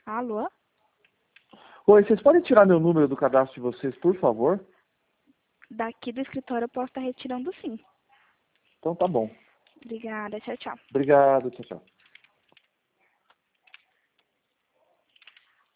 Alô? Oi, vocês podem tirar meu número do cadastro de vocês, por favor? Daqui do escritório eu posso estar retirando sim. Então tá bom. Obrigada, tchau, tchau. Obrigado, tchau, tchau.